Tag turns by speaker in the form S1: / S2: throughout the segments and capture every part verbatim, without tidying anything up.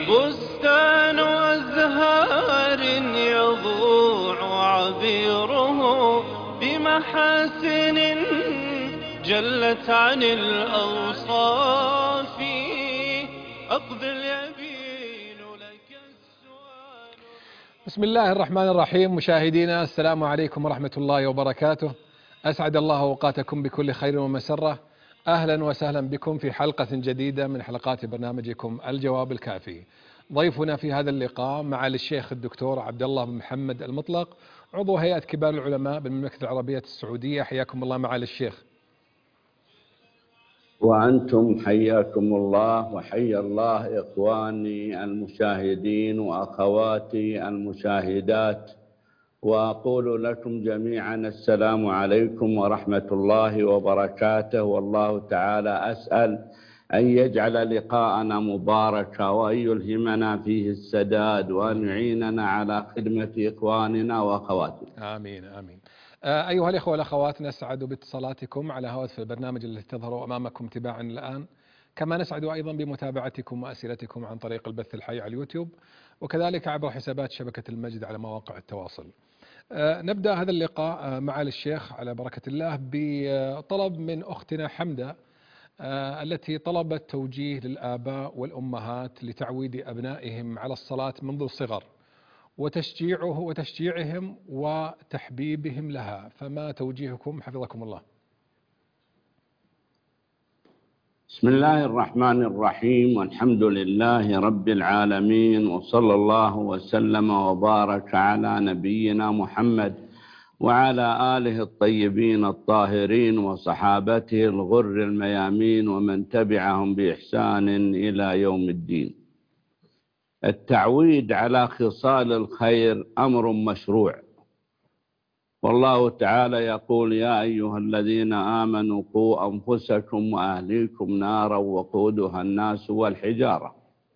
S1: بستان أزهار يضوع عبيره بمحاسن جلت عن الأوصاف. أقبل يبين لك السؤال.
S2: بسم الله الرحمن الرحيم. مشاهدينا السلام عليكم ورحمة الله وبركاته. أسعد الله أوقاتكم بكل خير ومسرة. أهلا وسهلا بكم في حلقة جديدة من حلقات برنامجكم الجواب الكافي. ضيفنا في هذا اللقاء معالي الشيخ الدكتور عبد الله بن محمد المطلق، عضو هيئة كبار العلماء بالمملكة العربية السعودية. حياكم الله معالي الشيخ.
S3: وأنتم حياكم الله، وحيا الله إخواني المشاهدين وأخواتي المشاهدات، وأقول لكم جميعا السلام عليكم ورحمة الله وبركاته. والله تعالى أسأل أن يجعل لقاءنا مباركا، وأن يلهمنا فيه السداد، وأن يعيننا على خدمة إخواننا وأخواتنا.
S2: آمين آمين. أيها الأخوة والأخوات، نسعد باتصالاتكم على هواتف البرنامج الذي تظهر أمامكم تباعا الآن، كما نسعد أيضا بمتابعتكم وأسئلتكم عن طريق البث الحي على اليوتيوب، وكذلك عبر حسابات شبكة المجد على مواقع التواصل. نبدأ هذا اللقاء معالي الشيخ على بركة الله بطلب من أختنا حمدة، التي طلبت توجيه للآباء والأمهات لتعويد أبنائهم على الصلاة منذ الصغر وتشجيعه وتشجيعهم وتحبيبهم لها، فما توجيهكم حفظكم الله؟
S3: بسم الله الرحمن الرحيم، والحمد لله رب العالمين، وصلى الله وسلم وبارك على نبينا محمد وعلى آله الطيبين الطاهرين وصحابته الغر الميامين ومن تبعهم بإحسان إلى يوم الدين. التعويد على خصال الخير أمر مشروع، والله تعالى يقول: يا أيها الذين آمنوا قوا أنفسكم وأهليكم نارا وقودها الناس والحجارة.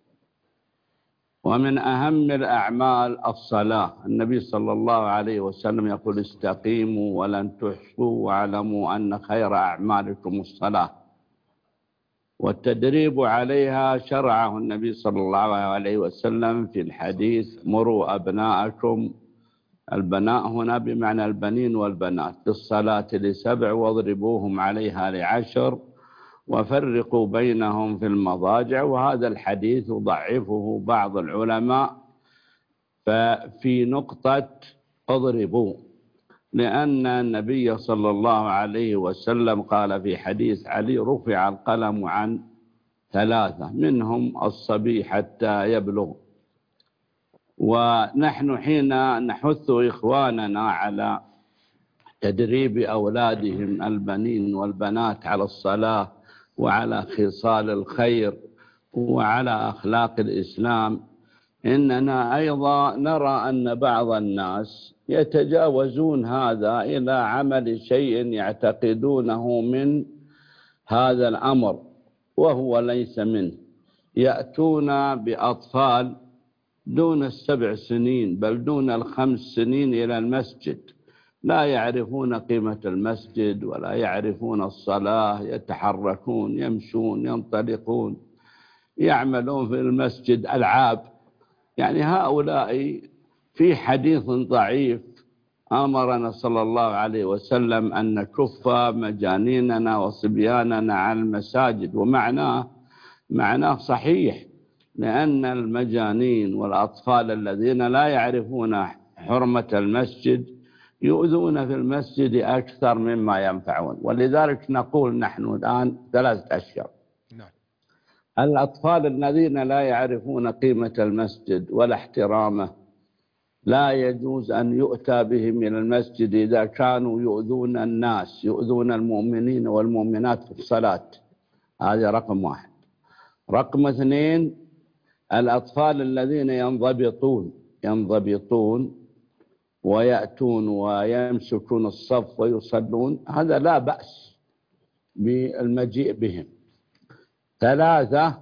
S3: ومن أهم الأعمال الصلاة. النبي صلى الله عليه وسلم يقول: استقيموا ولن تحصوا، واعلموا أن خير أعمالكم الصلاة. والتدريب عليها شرعه النبي صلى الله عليه وسلم في الحديث: مروا أبناءكم، البناء هنا بمعنى البنين والبنات، بالصلاة لسبع واضربوهم عليها لعشر وفرقوا بينهم في المضاجع. وهذا الحديث ضعفه بعض العلماء ففي نقطة اضربوا، لأن النبي صلى الله عليه وسلم قال في حديث علي: رفع القلم عن ثلاثة منهم الصبي حتى يبلغ. ونحن حين نحث إخواننا على تدريب أولادهم البنين والبنات على الصلاة وعلى خصال الخير وعلى أخلاق الإسلام، إننا أيضا نرى أن بعض الناس يتجاوزون هذا إلى عمل شيء يعتقدونه من هذا الأمر وهو ليس منه. يأتون بأطفال دون السبع سنين بل دون الخمس سنين إلى المسجد، لا يعرفون قيمة المسجد ولا يعرفون الصلاة، يتحركون يمشون ينطلقون يعملون في المسجد ألعاب. يعني هؤلاء في حديث ضعيف أمرنا صلى الله عليه وسلم أن نكف مجانيننا وصبياننا عن المساجد، ومعناه معناه صحيح، لأن المجانين والأطفال الذين لا يعرفون حرمة المسجد يؤذون في المسجد أكثر مما ينفعون. ولذلك نقول نحن الآن ثلاثة أشياء. الأطفال الذين لا يعرفون قيمة المسجد ولا احترامه لا يجوز أن يؤتى بهم إلى المسجد إذا كانوا يؤذون الناس، يؤذون المؤمنين والمؤمنات في الصلاة. هذا رقم واحد. رقم اثنين: الأطفال الذين ينضبطون ينضبطون ويأتون ويمسكون الصف ويصلون، هذا لا بأس بالمجيء بهم. ثلاثة: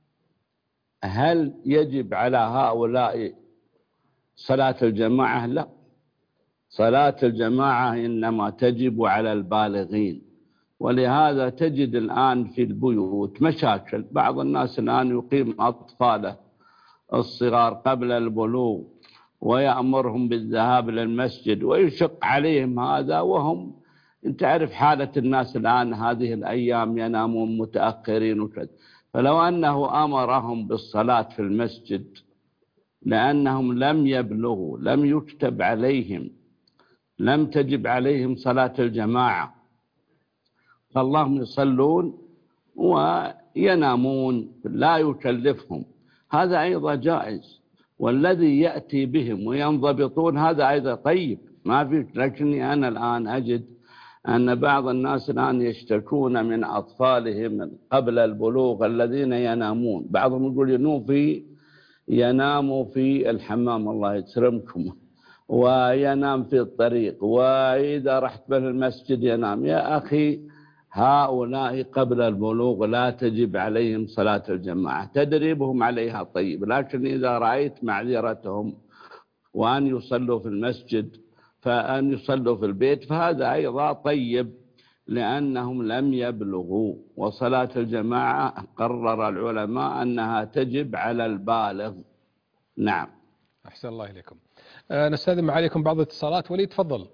S3: هل يجب على هؤلاء صلاة الجماعة؟ لا، صلاة الجماعة إنما تجب على البالغين. ولهذا تجد الآن في البيوت مشاكل. بعض الناس الآن يقيم أطفاله الصغار قبل البلوغ ويأمرهم بالذهاب للمسجد ويشق عليهم هذا، وهم انت تعرف حالة الناس الآن هذه الأيام ينامون متأخرين وكذا. فلو أنه أمرهم بالصلاة في المسجد لأنهم لم يبلغوا، لم يكتب عليهم، لم تجب عليهم صلاة الجماعة، فاللهم يصلون وينامون لا يكلفهم، هذا أيضا جائز. والذي يأتي بهم وينضبطون هذا أيضا طيب ما في. لكني أنا الآن أجد أن بعض الناس الآن يشتكون من أطفالهم قبل البلوغ الذين ينامون، بعضهم يقول ينام في يناموا في الحمام الله يسلمكم، وينام في الطريق، وإذا رحت به المسجد ينام. يا أخي هؤلاء قبل البلوغ لا تجب عليهم صلاة الجماعة، تدريبهم عليها طيب، لكن إذا رأيت معذرتهم وأن يصلوا في المسجد فأن يصلوا في البيت فهذا أيضا طيب، لأنهم لم يبلغوا. وصلاة الجماعة قرر العلماء أنها تجب على البالغ. نعم.
S2: أحسن الله إليكم. أه نستأذن عليكم بعض الاتصالات. وليد تفضل.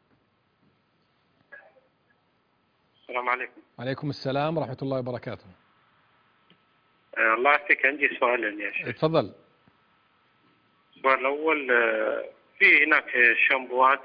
S4: السلام عليكم.
S2: عليكم السلام ورحمة الله وبركاته.
S4: أه الله يعافيك، عندي سؤالين يا شيخ.
S2: تفضل.
S4: السؤال الأول، أه في هناك شامبوات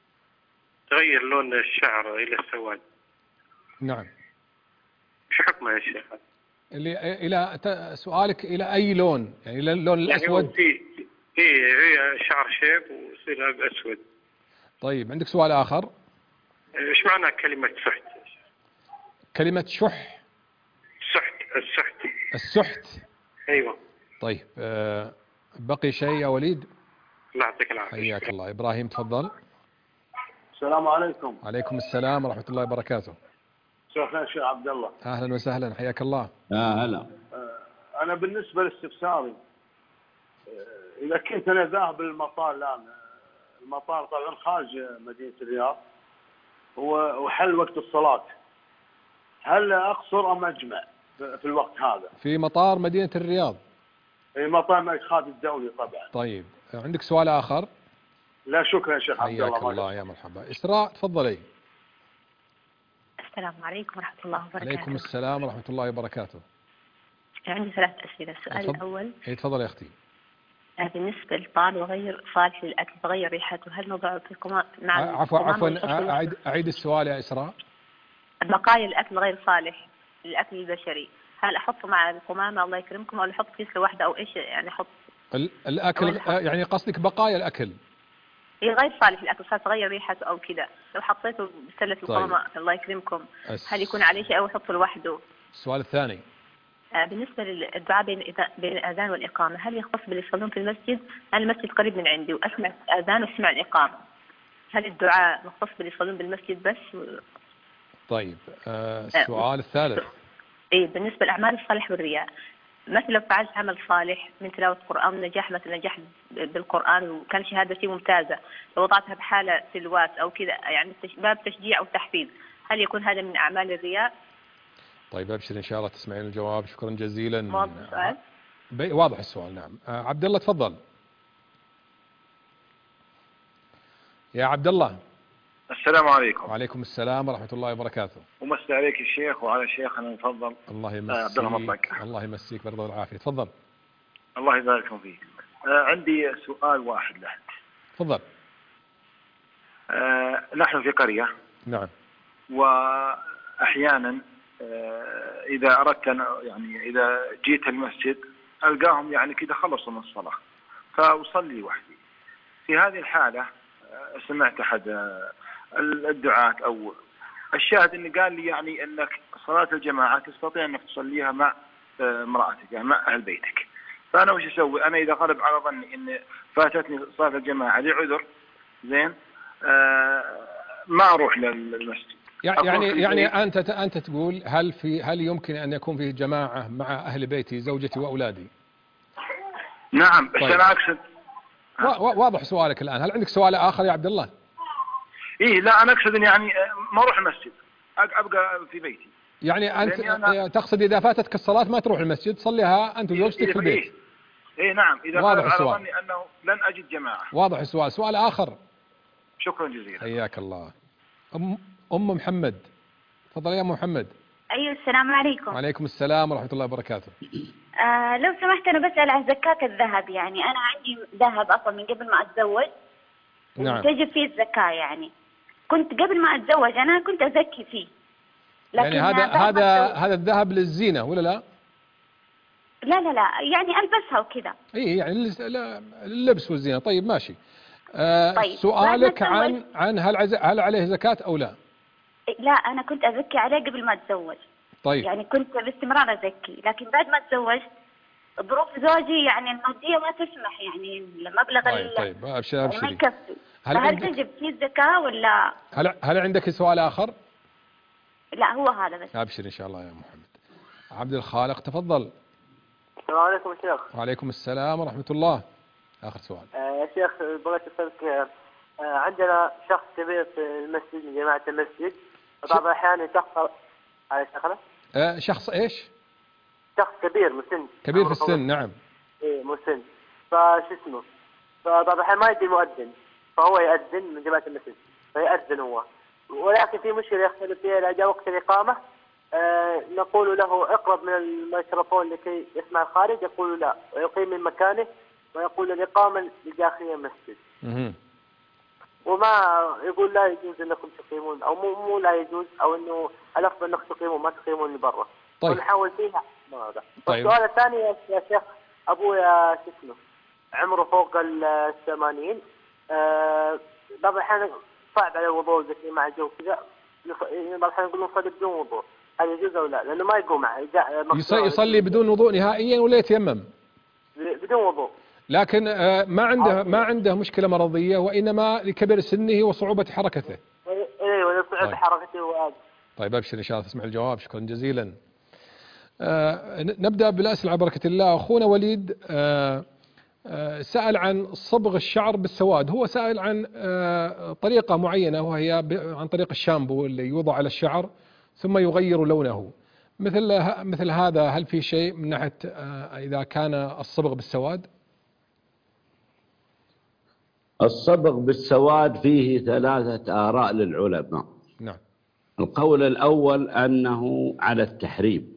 S4: تغير لون الشعر إلى السواد.
S2: نعم.
S4: شو حكمها يا شيخ؟
S2: اللي إلى سؤالك إلى أي لون؟ يعني إلى اللون الأسود؟
S4: يعني في في شعر شيب ويصير أسود.
S2: طيب عندك سؤال آخر؟
S4: إيش معنى كلمة سحت؟
S2: كلمة شح؟
S4: سحت. السحت.
S2: السحت.
S4: أيوة.
S2: طيب أه بقي شيء يا وليد؟
S4: الله يعطيك العافية.
S2: حياك الله. إبراهيم تفضل.
S5: السلام عليكم.
S2: عليكم السلام ورحمة الله وبركاته.
S5: شيخنا الشيخ عبد الله.
S2: أهلا وسهلا، حياك الله.
S3: يا هلا.
S5: أنا بالنسبة لاستفساري، إذا كنت أنا ذاهب للمطار الآن، المطار طبعا خارج مدينة الرياض وحل وقت الصلاة، هل أقصر أم أجمع في الوقت هذا؟
S2: في مطار مدينة الرياض.
S5: في مطار الملك خالد الدولي طبعا.
S2: طيب عندك سؤال آخر؟
S5: لا شكرا يا شيخ عبد الله.
S2: حياك الله يا مرحبا. إسراء تفضلي.
S6: السلام عليكم ورحمة الله وبركاته.
S2: عليكم السلام ورحمة الله وبركاته.
S6: عندي ثلاث أسئلة. السؤال
S2: أتفضل.
S6: الأول،
S2: اي تفضل يا أختي.
S6: بالنسبة للطعام وغير صالح للأكل تغير ريحته، هل نضعه في القمامة مع
S2: عفوا عفوا أعيد أعيد السؤال يا إسراء.
S6: بقايا الأكل غير صالح للأكل البشري، هل أحطه مع القمامة الله يكرمكم، أو أحط كيس لوحده، أو إيش يعني أحط؟
S2: الأكل يعني قصدك بقايا الأكل؟ إيه
S6: غير صالح للأكل، صار تغير ريحته أو كذا، لو حطيته بسلة القمامة طيب. الله يكرمكم هل يكون عليه شيء أو أحطه لوحده؟
S2: السؤال الثاني،
S6: بالنسبة للدعاء بين بين الأذان والإقامة، هل يختص باللي يصلون في المسجد؟ أنا المسجد قريب من عندي وأسمع الأذان وأسمع الإقامة، هل الدعاء مختص باللي يصلون بالمسجد بس؟
S2: طيب آه السؤال الثالث،
S6: إيه بالنسبة للأعمال الصالح والرياء، مثل لو فعلت عمل صالح من تلاوة القرآن نجاح، مثلا نجاح بالقرآن وكان شهادتي ممتازة، لو وضعتها بحالة تلوات أو كذا يعني باب تشجيع أو تحفيز، هل يكون هذا من أعمال الرياء؟
S2: طيب ابشر ان شاء الله تسمعين الجواب. شكرا جزيلا.
S6: واضح السؤال؟
S2: واضح السؤال نعم. آه عبد الله تفضل. يا عبد الله.
S7: السلام عليكم.
S2: وعليكم السلام ورحمة الله وبركاته.
S7: ومسي عليك الشيخ وعلى شيخنا المفضل.
S2: الله يمسيك. آه الله يمسيك برضه والعافية. تفضل.
S7: الله يبارك فيك. آه عندي سؤال واحد لك.
S2: تفضل.
S7: آه نحن في قرية.
S2: نعم.
S7: وأحيانا إذا أردت يعني إذا جيت المسجد ألقاهم يعني كده خلصوا من الصلاة فأصلي وحدي. في هذه الحالة سمعت أحد الدعاة أو الشاهد إنه قال لي يعني إنك صلاة الجماعة تستطيع إنك تصليها مع امرأتك يعني مع أهل بيتك. فأنا وش أسوي؟ أنا إذا غلب على ظني إن فاتتني صلاة الجماعة لعذر زين ما أروح للمسجد.
S2: يعني يعني أنت أنت تقول هل في هل يمكن أن يكون فيه جماعة مع أهل بيتي زوجتي وأولادي؟
S7: نعم بس طيب. أنا أقصد
S2: واضح سؤالك الآن. هل عندك سؤال آخر يا عبد الله؟
S7: إيه لا أنا أقصد يعني ما أروح المسجد أبقى في بيتي.
S2: يعني أنت أنا... تقصد إذا فاتتك الصلاة ما تروح المسجد تصليها أنت وزوجتك في البيت؟
S7: اي نعم، اذا
S2: واضح
S7: غلب على
S2: السؤال.
S7: ظني انه لن اجد جماعه.
S2: واضح السؤال. سؤال آخر.
S7: شكرا جزيلا.
S2: حياك الله. أم أم محمد، تفضل يا أم محمد.
S8: أيوة السلام عليكم.
S2: وعليكم السلام ورحمة الله وبركاته.
S8: آه لو سمحت أنا بسأل عن زكاة الذهب، يعني أنا عندي ذهب أصلا من قبل ما أتزوج.
S2: نعم.
S8: وتجب فيه الزكاة، يعني كنت قبل ما أتزوج أنا كنت أزكي فيه. لكن
S2: يعني هذا
S8: بعد ما
S2: هذا
S8: أتزوج-
S2: هذا الذهب للزينة ولا لا؟
S8: لا لا لا يعني ألبسها وكذا.
S2: اي يعني للس- لا- لللبس والزينة. طيب ماشي. آه
S8: طيب،
S2: سؤالك
S8: بعد ما
S2: عن عن هل عز- هل عليه زكاة أو لا؟
S8: لا أنا كنت أزكي عليه قبل ما أتزوج.
S2: طيب.
S8: يعني كنت باستمرار أزكي، لكن بعد ما تزوجت ظروف زوجي يعني المادية ما تسمح، يعني المبلغ
S2: طيب
S8: ال-
S2: طيب ابشر
S8: يعني ما
S2: ابشري.
S8: يكفي.
S2: هل
S8: فهل
S2: عندك
S8: تجب فيه الزكاة ولا
S2: هل هل عندك سؤال آخر؟
S8: لا؟ هو هذا بس.
S2: ابشر إن شاء الله يا محمد. عبد الخالق تفضل.
S9: السلام عليكم يا شيخ.
S2: وعليكم السلام ورحمة الله. آخر سؤال.
S9: آه يا شيخ بغيت اسالك، آه عندنا شخص كبير في المسجد من جماعه المسجد، بعض الاحيان يتاخر على الشغله.
S2: آه شخص ايش؟
S9: شخص كبير مسن.
S2: كبير في السن. نعم.
S9: ايه مسن. فشو اسمه، فبعض الاحيان ما يدي المؤذن، فهو يأذن من جماعه المسجد، فيأذن هو، ولكن في مشكله يختلف فيها اذا جاء وقت الاقامه. آه نقول له اقرب من الميكروفون لكي يسمع الخارج، يقول لا، ويقيم من مكانه ويقول الإقامة لداخل المسجد.
S2: مه.
S9: وما يقول لا يجوز أنكم تقيمون، أو مو مو لا يجوز، أو أنه الأفضل أنكم تقيمون ما تقيمون لبرا.
S2: طيب.
S9: ونحاول فيها هذا.
S2: طيب.
S9: السؤال الثاني يا شيخ، أبويا شو اسمه عمره فوق الثمانين، آه بعض الأحيان صعب عليه الوضوء زي مع الجو كذا، بعض الأحيان يقولون صلي بدون وضوء، هل يجوز أو لا؟ لأنه ما يقوم
S2: يصلي, يصلي بدون وضوء نهائيا ولا يتيمم؟
S9: بدون وضوء.
S2: لكن ما عنده ما عنده مشكلة مرضية، وإنما لكبر سنه وصعوبة حركته.
S9: ايوه صعوبة حركته وهذا.
S2: طيب ابشر ان شاء الله تسمع الجواب. شكرا جزيلا. آه نبدأ بالأسئلة على بركة الله. أخونا وليد آه آه سأل عن صبغ الشعر بالسواد. هو سأل عن آه طريقة معينة، وهي عن طريق الشامبو اللي يوضع على الشعر ثم يغير لونه. مثل مثل هذا، هل في شيء من ناحية آه إذا كان الصبغ بالسواد؟
S3: الصبغ بالسواد فيه ثلاثة آراء للعلماء.
S2: نعم.
S3: القول الأول أنه على التحريم،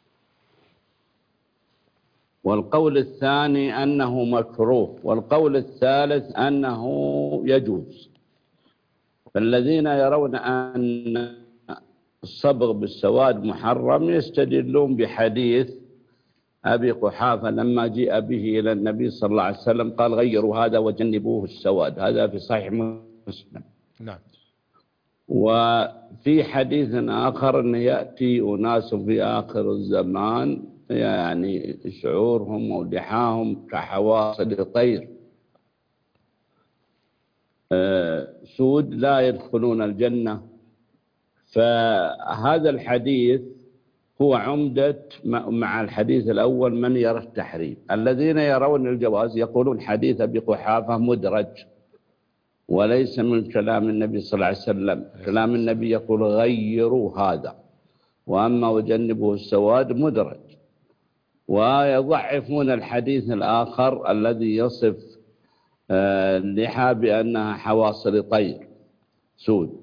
S3: والقول الثاني أنه مكروه، والقول الثالث أنه يجوز. فالذين يرون أن الصبغ بالسواد محرم يستدلون بحديث أبي قحافة لما جاء به إلى النبي صلى الله عليه وسلم قال غيروا هذا وجنبوه السواد، هذا في صحيح مسلم.
S2: نعم.
S3: وفي حديث آخر أن يأتي أناس في آخر الزمان يعني شعورهم ولحاهم كحواصل طير سود لا يدخلون الجنة. فهذا الحديث هو عمدة مع الحديث الأول من يرى التحريم. الذين يرون الجواز يقولون حديث أبي قحافة مدرج وليس من كلام النبي صلى الله عليه وسلم. كلام النبي يقول غيروا هذا، وأما وجنبوا السواد مدرج. ويضعفون الحديث الآخر الذي يصف اللحى بأنها حواصل طير سود.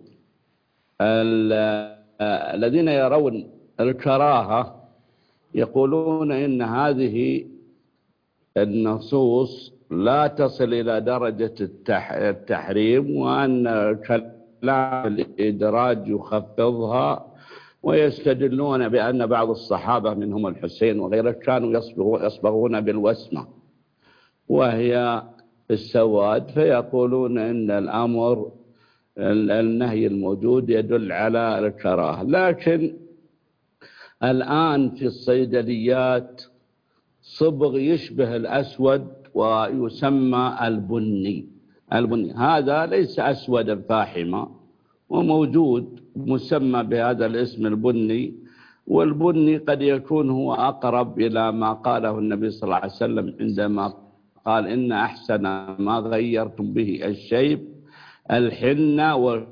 S3: الذين يرون الكراهة يقولون إن هذه النصوص لا تصل إلى درجة التحريم، وأن كلام الإدراج يخفضها، ويستدلون بأن بعض الصحابة منهم الحسين وغيره كانوا يصبغون بالوسمة وهي السواد، فيقولون إن الأمر النهي الموجود يدل على الكراهة. لكن الآن في الصيدليات صبغ يشبه الأسود ويسمى البني. البني هذا ليس أسودا فاحما، وموجود مسمى بهذا الاسم البني. والبني قد يكون هو أقرب إلى ما قاله النبي صلى الله عليه وسلم عندما قال إن أحسن ما غيرتم به الشيب الحنة و...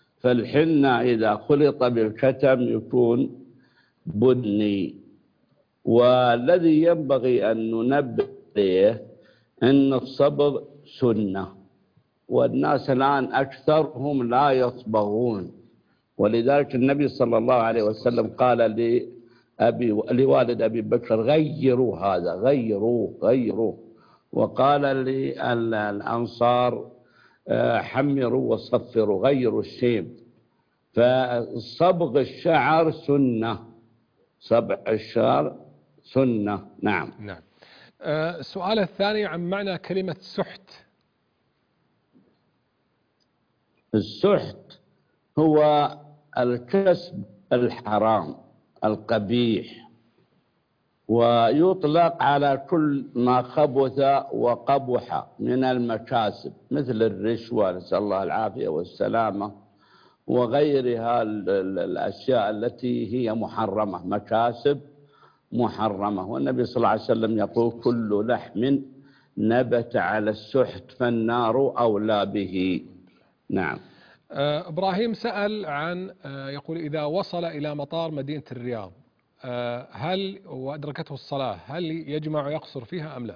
S3: فالحنة إذا خلط بالكتم يكون بني. والذي ينبغي أن ننبه عليه أن الصبر سنة، والناس الآن أكثرهم لا يصبغون، ولذلك النبي صلى الله عليه وسلم قال لأبي لوالد أبي بكر غيروا هذا، غيروه غيروه، وقال للأنصار حمروا وصفروا، غيروا الشيب. فصبغ الشعر سنة، صبغ الشعر سنة. نعم.
S2: نعم. السؤال الثاني عن معنى كلمة سحت.
S3: السحت هو الكسب الحرام القبيح، ويطلق على كل ما خبث وقبح من المكاسب مثل الرشوة، نسأل الله العافية والسلامة، وغيرها الأشياء التي هي محرمة، مكاسب محرمة. والنبي صلى الله عليه وسلم يقول كل لحم نبت على السحت فالنار أولى به. نعم.
S2: إبراهيم سأل عن يقول إذا وصل إلى مطار مدينة الرياض هل وأدركته الصلاة هل يجمع ويقصر فيها أم لا؟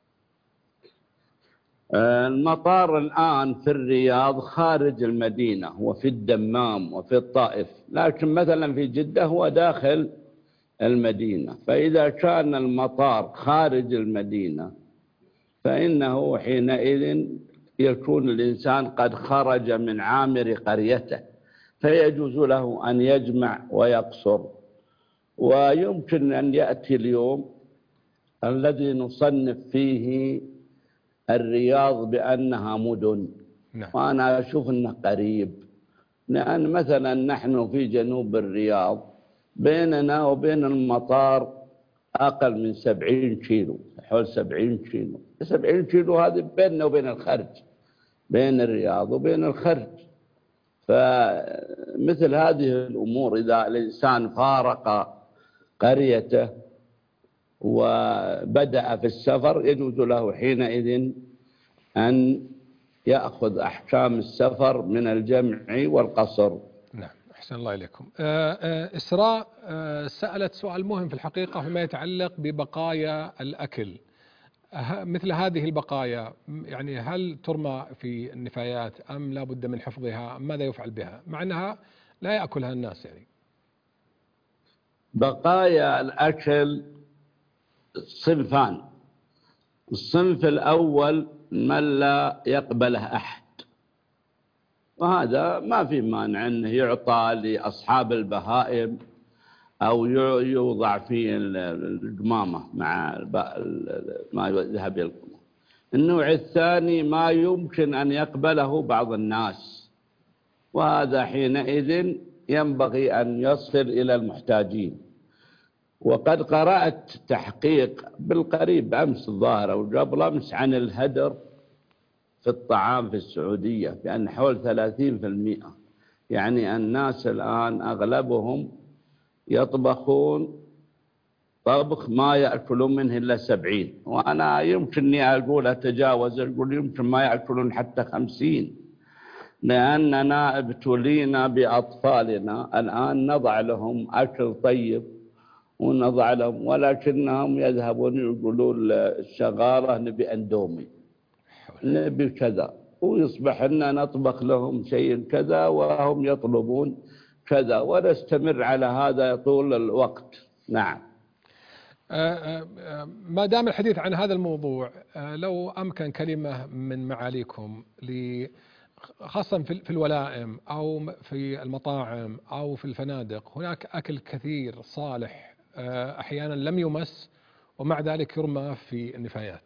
S3: المطار الآن في الرياض خارج المدينة وفي الدمام وفي الطائف، لكن مثلا في جدة هو داخل المدينة. فإذا كان المطار خارج المدينة فإنه حينئذ يكون الإنسان قد خرج من عامر قريته، فيجوز له أن يجمع ويقصر. ويمكن أن يأتي اليوم الذي نصنف فيه الرياض بأنها مدن.
S2: نعم.
S3: وأنا أشوف أنه قريب، لأن مثلا نحن في جنوب الرياض بيننا وبين المطار أقل من سبعين كيلو، حول سبعين كيلو. سبعين كيلو هذه بيننا وبين الخرج، بين الرياض وبين الخرج. فمثل هذه الأمور إذا الإنسان فارق قريته وبدأ في السفر يجوز له حينئذ أن يأخذ أحكام السفر من الجمع والقصر.
S2: نعم. أحسن الله إليكم. إسراء سألت سؤال مهم في الحقيقة فيما يتعلق ببقايا الأكل. مثل هذه البقايا يعني هل ترمى في النفايات أم لا بد من حفظها؟ ماذا يفعل بها مع أنها لا يأكلها الناس؟ يعني
S3: بقايا الأكل صنفان. الصنف الأول من لا يقبله أحد، وهذا ما في مانع أنه يعطى لأصحاب البهائم أو يوضع في القمامة مع ما يذهب إلى القمامة. النوع الثاني ما يمكن أن يقبله بعض الناس، وهذا حينئذ ينبغي أن يصل إلى المحتاجين. وقد قرأت تحقيق بالقريب أمس الظاهر أو قبل أمس عن الهدر في الطعام في السعودية، بأن حول ثلاثين في المئة يعني الناس الآن أغلبهم يطبخون طبخ ما يأكلون منه إلا سبعين، وأنا يمكنني أقول أتجاوز أقول يمكن ما يأكلون حتى خمسين، لأننا ابتلينا بأطفالنا الآن نضع لهم أكل طيب ونضع لهم، ولكنهم يذهبون يقولون الشغالة نبي أندومي نبي كذا، ويصبح أننا نطبخ لهم شيء كذا وهم يطلبون كذا، ونستمر على هذا طول الوقت. نعم.
S2: ما دام الحديث عن هذا الموضوع لو أمكن كلمة من معاليكم خاصة في الولائم أو في المطاعم أو في الفنادق، هناك أكل كثير صالح أحيانا لم يمس ومع ذلك يرمى في النفايات.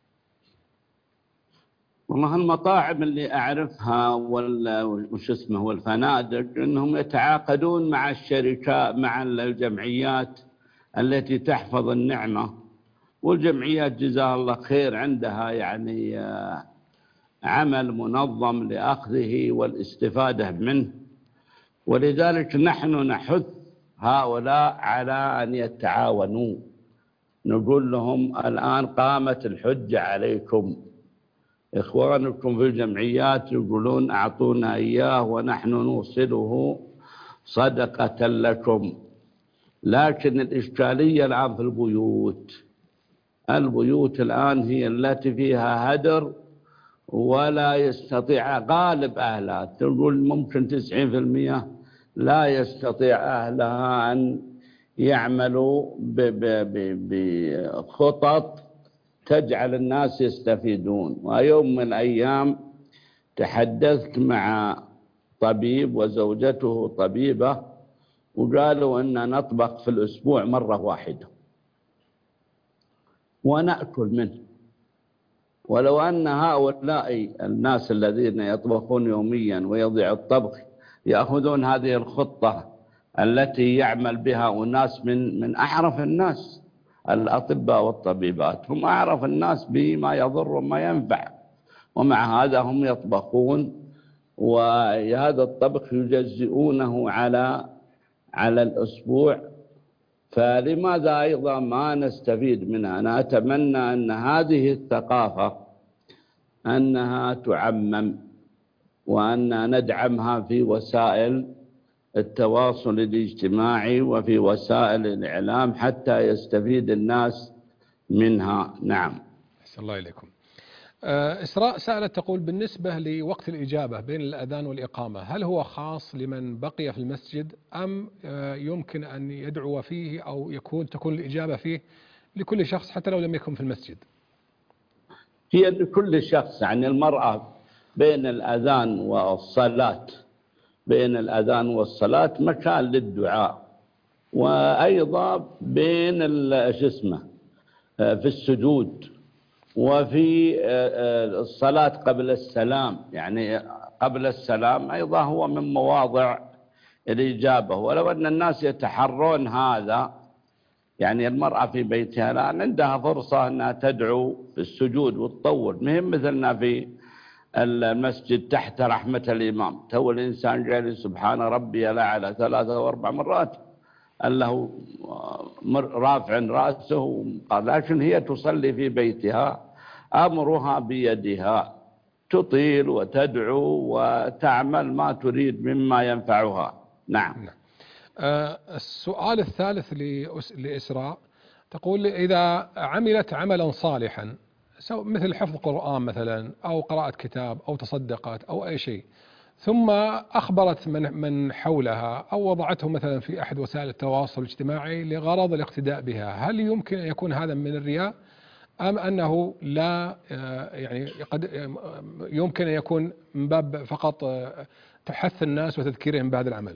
S3: والله المطاعم اللي أعرفها وش اسمه والفنادق أنهم يتعاقدون مع الشركات مع الجمعيات التي تحفظ النعمة، والجمعيات جزاها الله خير عندها يعني عمل منظم لأخذه والاستفادة منه. ولذلك نحن نحث هؤلاء على أن يتعاونوا، نقول لهم الآن قامت الحجة عليكم، إخوانكم في الجمعيات يقولون أعطونا إياه ونحن نوصله صدقة لكم، لكن الإشكالية الآن في البيوت. البيوت الآن هي التي فيها هدر ولا يستطيع غالب أهلها، تقول ممكن تسعين في المئة لا يستطيع أهلها أن يعملوا بخطط تجعل الناس يستفيدون. ويوم من الأيام تحدثت مع طبيب وزوجته طبيبة وقالوا أن نطبخ في الأسبوع مرة واحدة ونأكل منه. ولو أن هؤلاء الناس الذين يطبخون يوميا ويضيع الطبخ يأخذون هذه الخطة التي يعمل بها أناس من من أعرف الناس، الأطباء والطبيبات هم أعرف الناس بما يضر وما ينفع، ومع هذا هم يطبخون، وهذا الطبخ يجزئونه على على الأسبوع. فلماذا أيضا ما نستفيد منها؟ أنا أتمنى أن هذه الثقافة أنها تعمم، وأن ندعمها في وسائل التواصل الاجتماعي وفي وسائل الإعلام حتى يستفيد الناس منها. نعم.
S2: أحسن الله إليكم. إسراء سألت تقول بالنسبة لوقت الإجابة بين الأذان والإقامة، هل هو خاص لمن بقي في المسجد أم يمكن أن يدعو فيه أو يكون تكون الإجابة فيه لكل شخص حتى لو لم يكن في المسجد؟
S3: هي لكل شخص، يعني المرأة بين الأذان والصلاة بين الأذان والصلاة مكان للدعاء، وأيضا بين الجسمة في السجود وفي الصلاة قبل السلام، يعني قبل السلام أيضا هو من مواضع الإجابة. ولو أن الناس يتحرون هذا، يعني المرأة في بيتها الآن عندها فرصة أنها تدعو في السجود وتطول، مهم مثلنا في المسجد تحت رحمة الإمام، تو الإنسان جالس سبحان ربي الأعلى ثلاثة وأربع مرات أنه رافع رأسه، لكن هي تصلي في بيتها أمرها بيدها، تطيل وتدعو وتعمل ما تريد مما ينفعها. نعم.
S2: آه السؤال الثالث لإسراء تقول إذا عملت عملا صالحا مثل حفظ قرآن مثلا أو قراءة كتاب أو تصدقات أو أي شيء، ثم أخبرت من من حولها أو وضعته مثلا في أحد وسائل التواصل الاجتماعي لغرض الاقتداء بها، هل يمكن أن يكون هذا من الرياء أم أنه لا يعني قد يمكن أن يكون من باب فقط تحث الناس وتذكيرهم بهذا العمل؟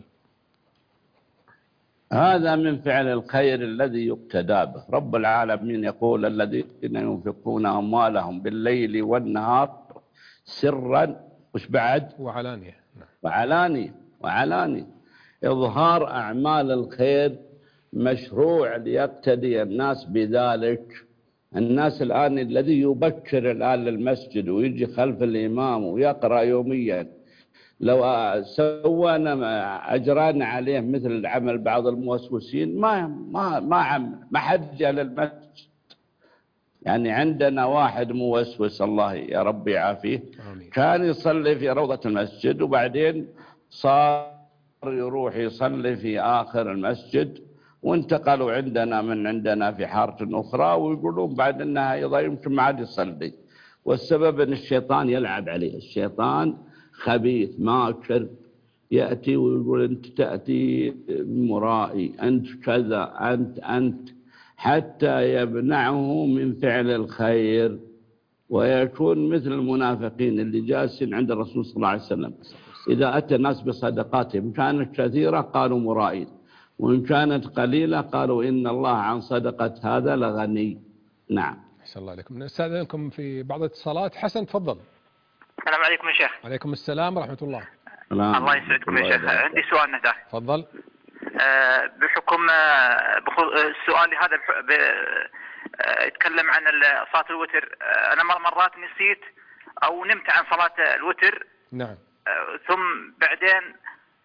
S3: هذا من فعل الخير الذي يقتدى به. رب العالمين يقول الذين ينفقون أموالهم بالليل والنهار سرا وش بعد
S2: وعلانية
S3: وعلانية وعلانية إظهار أعمال الخير مشروع ليقتدي الناس بذلك. الناس الآن الذي يبكر الآن للمسجد ويجي خلف الإمام ويقرأ يوميا، لو سوينا أجرانا عليه مثل العمل بعض الموسوسين ما ما ما عمل ما حد جاء للمسجد. يعني عندنا واحد موسوس الله يا رب يعافيه، كان يصلي في روضة المسجد وبعدين صار يروح يصلي في آخر المسجد، وانتقلوا عندنا من عندنا في حارة أخرى، ويقولون بعد أنها أيضا يمكن ما عاد يصلي، والسبب أن الشيطان يلعب عليه. الشيطان خبيث ماكر يأتي ويقول أنت تأتي مرائي، أنت كذا، أنت أنت حتى يمنعه من فعل الخير، ويكون مثل المنافقين اللي جالسين عند الرسول صلى الله عليه وسلم، إذا أتى الناس بصدقاتهم كانت كثيرة قالوا مرائين، وإن كانت قليلة قالوا إن الله عن صدقة هذا لغني. نعم.
S2: أحسن الله عليكم. نستأذنكم في بعض الاتصالات. حسن تفضل.
S10: السلام عليكم يا شيخ.
S2: عليكم السلام ورحمة الله.
S10: الله يسعدكم يا شيخ. عندي سؤال نداء.
S2: تفضل.
S10: أه بحكم السؤال هذا أه يتكلم عن صلاة الوتر. أه أنا مرات نسيت أو نمت عن صلاة الوتر.
S2: نعم.
S10: أه ثم بعدين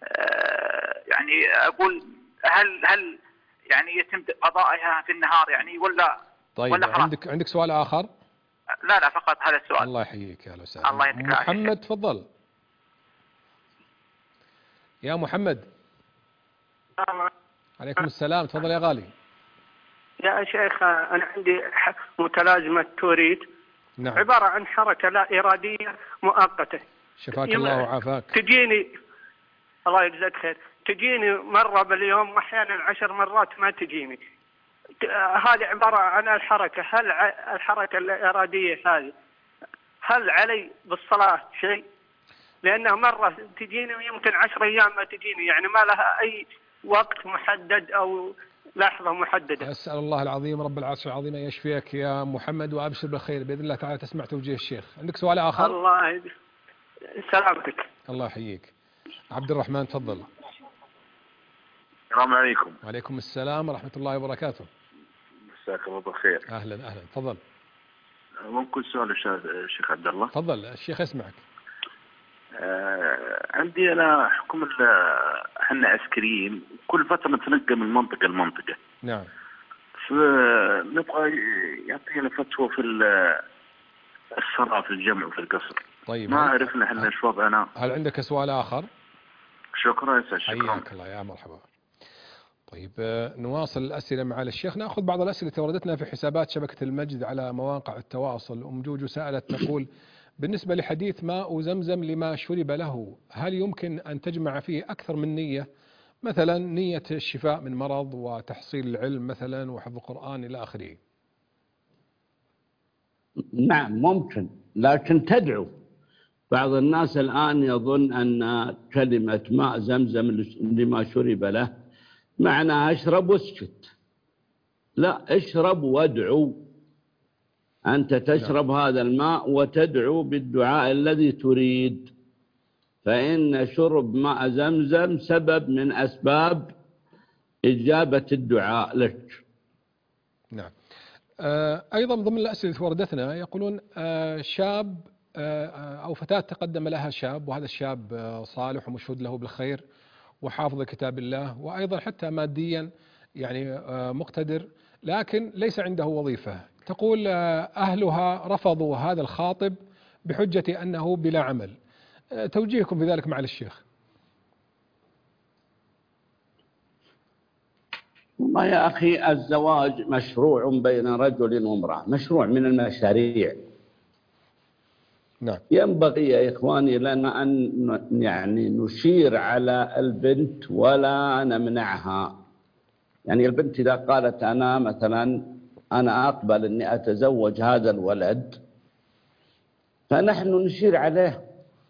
S10: أه يعني أقول هل هل يعني يتم قضائها في النهار يعني ولا
S2: طيب
S10: ولا خلاص؟
S2: عندك عندك سؤال آخر؟
S10: لا لا فقط هذا السؤال.
S2: الله يحييك يا وسهلا.
S10: الله يعطيك العافية.
S2: محمد تفضل. يا محمد. عليكم السلام، تفضل يا غالي.
S11: يا شيخ أنا عندي متلازمة توريت.
S2: نعم.
S11: عبارة عن حركة لا إرادية مؤقتة.
S2: شفاك الله وعافاك.
S11: تجيني الله يجزاك خير، تجيني مرة باليوم وأحيانا عشر مرات ما تجيني. هذه عبارة عن الحركة. هل الحركة الإرادية هذه هل علي بالصلاة شيء؟ لأنها مرة تجيني ويمكن عشر أيام ما تجيني، يعني ما لها أي وقت محدد أو لحظة محددة.
S2: أسأل الله العظيم رب العرش العظيم أن يشفيك يا محمد وأبشر بالخير بإذن الله تعالى. تسمع توجيه الشيخ. عندك سؤال آخر؟
S11: الله سلامتك.
S2: الله يحييك. عبد الرحمن تفضل.
S12: السلام عليكم.
S2: وعليكم السلام ورحمة الله وبركاته.
S12: مساك الله بالخير.
S2: أهلا أهلا تفضل.
S12: ممكن سؤال الشيخ عبد الله؟
S2: تفضل الشيخ يسمعك.
S12: آه عندي أنا حكم احنا عسكريين كل فترة نتنقل من منطقة لمنطقة.
S2: نعم.
S12: فنبغى يعطينا فتوى في الصلاة في الجمع وفي القصر.
S2: طيب.
S12: ما عرفنا احنا ايش وضعنا.
S2: هل عندك سؤال آخر؟
S12: شكرا يا شكرا.
S2: حياك الله يا مرحبا. طيب نواصل الأسئلة مع الشيخ. نأخذ بعض الأسئلة التي وردتنا في حسابات شبكة المجد على مواقع التواصل. أم جوجو سألت تقول: بالنسبة لحديث ماء زمزم لما شرب له، هل يمكن أن تجمع فيه أكثر من نية؟ مثلا نية الشفاء من مرض وتحصيل العلم مثلا وحفظ القرآن إلى آخره.
S3: نعم ممكن، لكن تدعو. بعض الناس الآن يظن أن كلمة ماء زمزم لما شرب له معناها اشرب واسكت. لا، اشرب وادعو. أنت تشرب نعم. هذا الماء وتدعو بالدعاء الذي تريد، فإن شرب ماء زمزم سبب من أسباب إجابة الدعاء لك.
S2: نعم. أيضا ضمن الأسئلة التي وردتنا يقولون شاب أو فتاة تقدم لها شاب، وهذا الشاب صالح ومشهود له بالخير وحافظ كتاب الله، وأيضا حتى ماديا يعني مقتدر، لكن ليس عنده وظيفة. تقول أهلها رفضوا هذا الخاطب بحجة أنه بلا عمل. توجيهكم في ذلك مع الشيخ.
S3: والله يا أخي الزواج مشروع بين رجل وامرأة، مشروع من المشاريع.
S2: نعم.
S3: ينبغي يا إخواني لنا أن يعني نشير على البنت ولا نمنعها. يعني البنت إذا قالت أنا مثلا أنا أقبل أني أتزوج هذا الولد، فنحن نشير عليه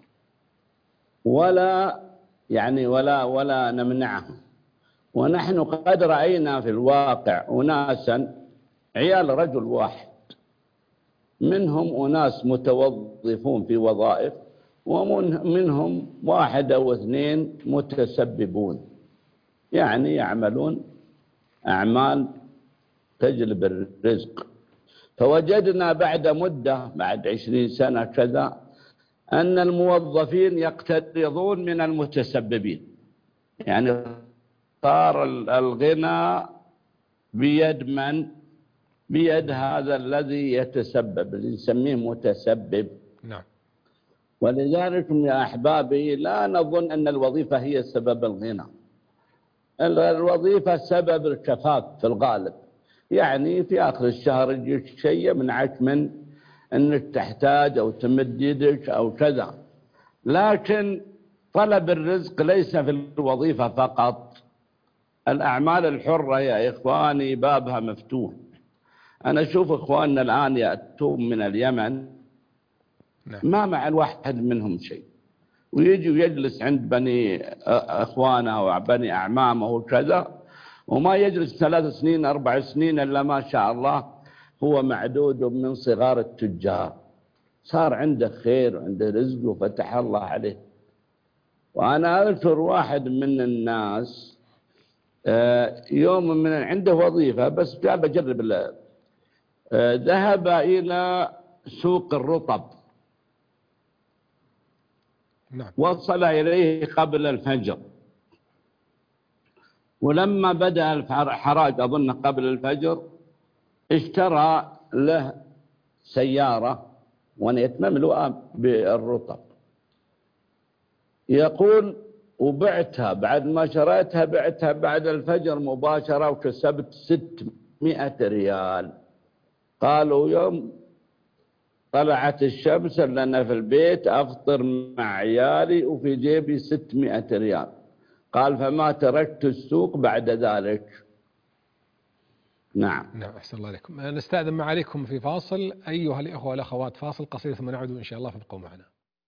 S3: ولا يعني ولا ولا نمنعه. ونحن قد رأينا في الواقع أناسا عيال رجل واحد، منهم أناس متوظفون في وظائف، ومنهم واحد أو اثنين متسببون، يعني يعملون أعمال تجلب الرزق. فوجدنا بعد مدة، بعد عشرين سنة كذا، أن الموظفين يقترضون من المتسببين. يعني صار الغنى بيد من؟ بيد هذا الذي يتسبب، اللي نسميه متسبب.
S2: نعم.
S3: ولذلك يا أحبابي لا نظن أن الوظيفة هي سبب الغنى. الوظيفة سبب الكفاف في الغالب. يعني في آخر الشهر يجيك شيء يمنعك من أنك تحتاج أو تمد يدك أو كذا. لكن طلب الرزق ليس في الوظيفة فقط. الأعمال الحرة يا إخواني بابها مفتوح. أنا أشوف إخواننا الآن يأتون من اليمن ما مع الواحد منهم شيء، ويجي ويجلس عند بني إخوانه وبني أعمامه وكذا، وما يجلس ثلاث سنين أربع سنين إلا ما شاء الله هو معدود من صغار التجار، صار عنده خير وعنده رزق وفتح الله عليه. وأنا أذكر واحد من الناس يوم من عنده وظيفة بس قال بجرب الله، ذهب إلى سوق الرطب.
S2: نعم.
S3: وصل إليه قبل الفجر، ولما بدأ الحراج أظن قبل الفجر اشترى له سيارة ونيت مملوءة بالرطب. يقول وبعتها بعد ما شريتها، بعتها بعد الفجر مباشرة وكسبت ستمائة ريال. قالوا يوم طلعت الشمس لنا في البيت أفطر مع عيالي وفي جيبي ستمائة ريال. قال فما تركت السوق بعد ذلك. نعم.
S2: نعم أحسن الله عليكم. نستأذن معاليكم في فاصل أيها الإخوة والأخوات، فاصل قصير ثم نعود إن شاء الله، فابقوا معنا.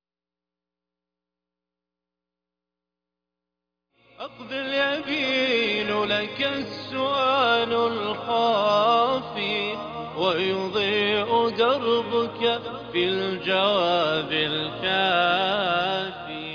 S1: أقبل يبين لك السؤال الخافي ويضيء دربك في الجواب الكافي.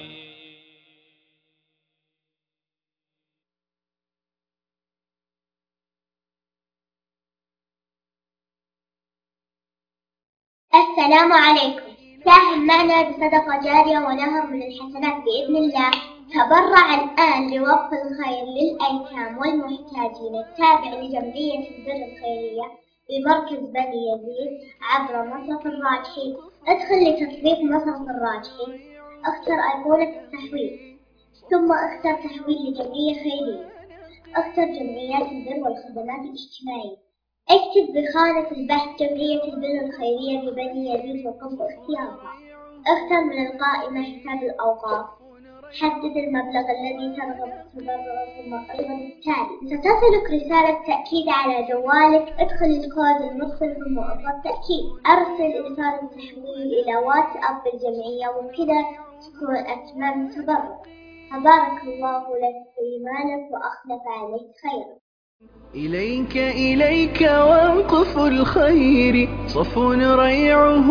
S13: السلام عليكم. ساهم معنا بصدقة جارية ونهر من الحسنات بإذن الله. تبرع الآن لوقف الخير للأيتام والمحتاجين التابع لجمعية البر الخيرية بمركز بني يزيد عبر مصرف الراجحي. ادخل لتطبيق مصرف الراجحي، اختر أيقونة التحويل، ثم اختر تحويل لجمعية خيرية، اختر جمعيات البر والخدمات الاجتماعية، اكتب بخانة البحث جمعية البر الخيرية ببني يزيد وقم اختيارها، اختر من القائمة حساب الأوقاف، حدد المبلغ الذي ترغب التبرع ثم اضغط التالي. ستصلك رسالة تأكيد على جوالك، ادخل الكود المدخل ثم اضغط تأكيد، ارسل إيصال التحويل إلى واتساب بالجمعية وبكذا تكون أتممت تبرع. فبارك الله لك في مالك وأخلف عليك خيرا.
S14: إليك إليك وانقف الخير صفو ريعه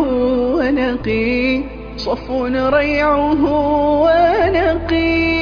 S14: ونقي، صفو ريعه ونقي.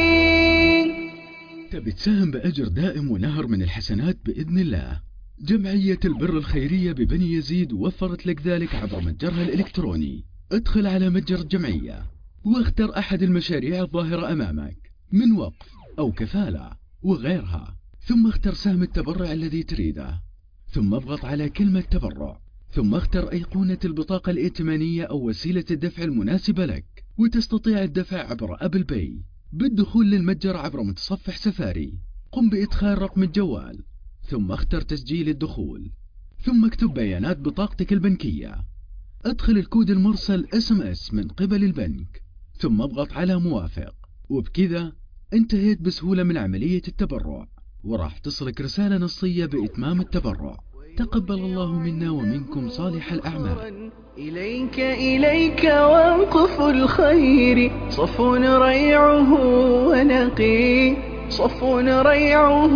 S15: تبي تساهم بأجر دائم ونهر من الحسنات بإذن الله؟ جمعية البر الخيرية ببني يزيد وفرت لك ذلك عبر متجرها الإلكتروني. ادخل على متجر الجمعية واختر أحد المشاريع الظاهرة أمامك من وقف أو كفالة وغيرها، ثم اختر سهم التبرع الذي تريده، ثم اضغط على كلمة تبرع، ثم اختر أيقونة البطاقة الائتمانية أو وسيلة الدفع المناسبة لك، وتستطيع الدفع عبر أبل باي. بالدخول للمتجر عبر متصفح سفاري قم بإدخال رقم الجوال، ثم اختر تسجيل الدخول، ثم اكتب بيانات بطاقتك البنكية، ادخل الكود المرسل اس ام اس من قبل البنك، ثم اضغط على موافق. وبكذا انتهيت بسهولة من عملية التبرع، وراح تصلك رسالة نصية بإتمام التبرع. تقبل الله منا ومنكم صالح الأعمال.
S14: إليك إليك وانقف الخير صفو ريعه ونقي، صفو ريعه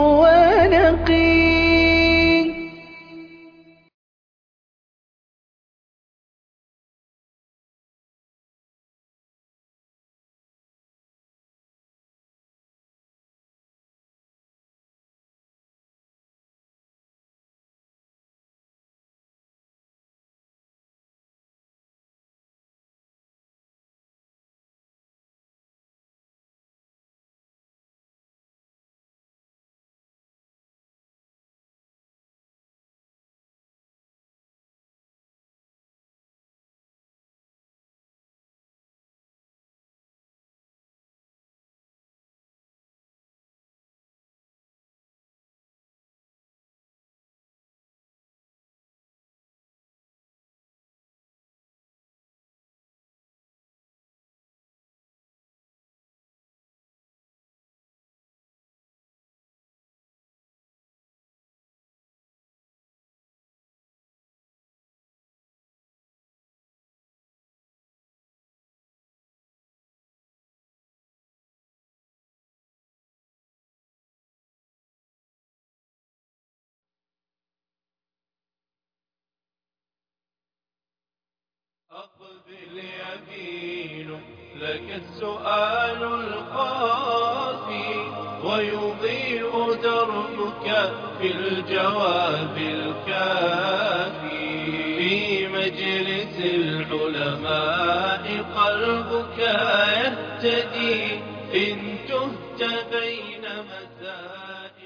S14: ونقي.
S1: أقبل يبين لك السؤال الخافي ويضيء دربك في الجواب الكافي. في مجلس العلماء قلبك يهتدي إن تهت بين مسائل.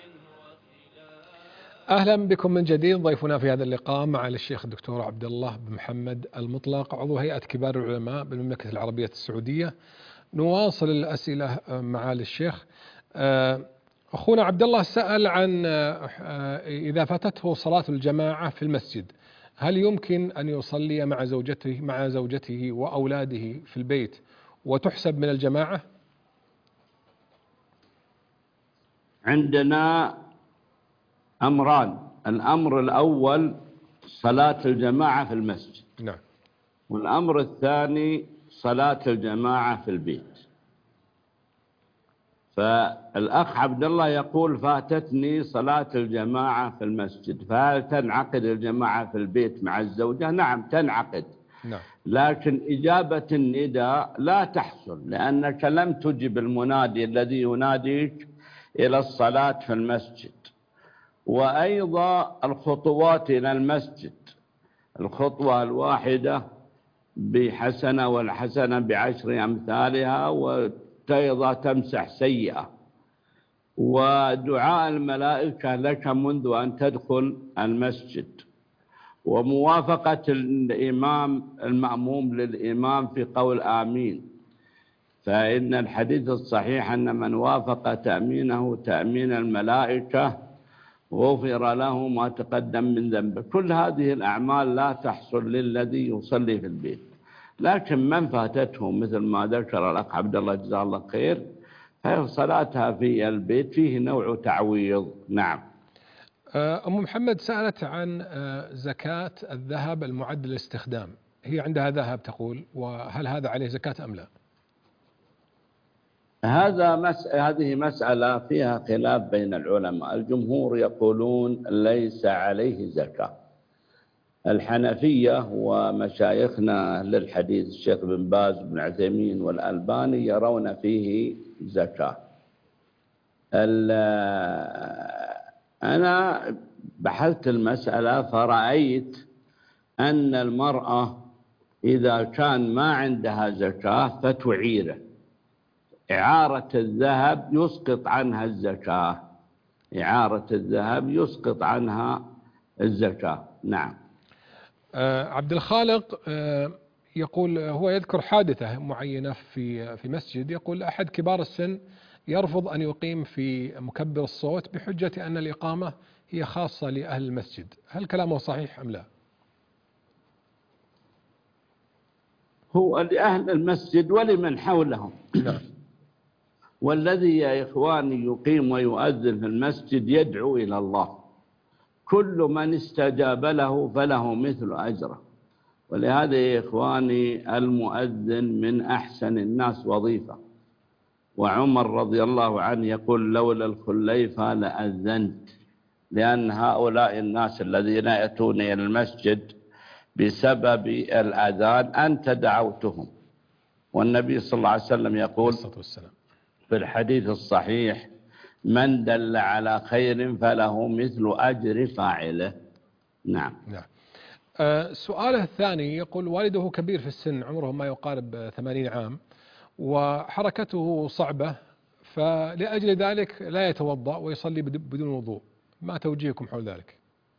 S2: أهلا بكم من جديد. ضيفنا في هذا اللقاء معالي الشيخ الدكتور عبد الله بن محمد المطلق، عضو هيئة كبار العلماء بالمملكة العربية السعودية، نواصل الأسئلة معالي الشيخ. أخونا عبد الله سأل عن إذا فاتته صلاة الجماعة في المسجد هل يمكن أن يصلي مع زوجته مع زوجته وأولاده في البيت وتحسب من الجماعة؟
S3: عندنا أمران. الأمر الأول صلاة الجماعة في المسجد،
S2: نعم.
S3: والأمر الثاني صلاة الجماعة في البيت. فالأخ عبد الله يقول فاتتني صلاة الجماعة في المسجد، فهل تنعقد الجماعة في البيت مع الزوجة؟ نعم تنعقد،
S2: نعم.
S3: لكن إجابة النداء لا تحصل لأنك لم تجب المنادي الذي يناديك إلى الصلاة في المسجد. وأيضا الخطوات إلى المسجد، الخطوة الواحدة بحسنة والحسنة بعشر أمثالها وأيضا تمسح سيئة، ودعاء الملائكة لك منذ أن تدخل المسجد، وموافقة الإمام المأموم للإمام في قول آمين. فإن الحديث الصحيح أن من وافق تأمينه تأمين الملائكة غفر له ما تقدم من ذنبه. كل هذه الأعمال لا تحصل للذي يصلي في البيت، لكن من فاتته مثل ما ذكر الأخ عبد الله جزاه الله خير هي صلاتها في البيت فيه نوع تعويض. نعم.
S2: أم محمد سألت عن زكاة الذهب المعد للاستخدام، هي عندها ذهب تقول، وهل هذا عليه زكاة أم لا؟
S3: هذا مس... هذه مسألة فيها خلاف بين العلماء. الجمهور يقولون ليس عليه زكاة. الحنفية ومشايخنا للحديث الشيخ بن باز بن عثيمين والألباني يرون فيه زكاة. أنا بحثت المسألة فرأيت أن المرأة إذا كان ما عندها زكاة فتعيره. إعارة الذهب يسقط عنها الزكاة، إعارة الذهب يسقط عنها الزكاة. نعم.
S2: آه عبد الخالق آه يقول هو يذكر حادثة معينة في في مسجد، يقول أحد كبار السن يرفض أن يقيم في مكبر الصوت بحجة أن الإقامة هي خاصة لأهل المسجد، هل كلامه صحيح أم لا؟
S3: هو لأهل المسجد ولمن حولهم.
S2: نعم.
S3: والذي يا إخواني يقيم ويؤذن في المسجد يدعو إلى الله، كل من استجاب له فله مثل أجره. ولهذا يا إخواني المؤذن من أحسن الناس وظيفة. وعمر رضي الله عنه يقول لولا الخليفة لأذنت، لأن هؤلاء الناس الذين يأتون إلى المسجد بسبب الأذان أنت دعوتهم. والنبي صلى الله عليه وسلم يقول في الحديث الصحيح من دل على خير فله مثل أجر فاعله. نعم.
S2: نعم. أه سؤاله الثاني يقول والده كبير في السن، عمره ما يقارب ثمانين عام، وحركته صعبة، فلأجل ذلك لا يتوضأ ويصلي بدون وضوء، ما توجيهكم حول ذلك؟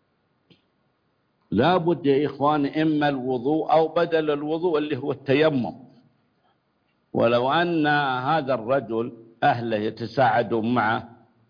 S3: لا بد يا إخواني إما الوضوء أو بدل الوضوء اللي هو التيمم. ولو أن هذا الرجل أهله يتساعدون معه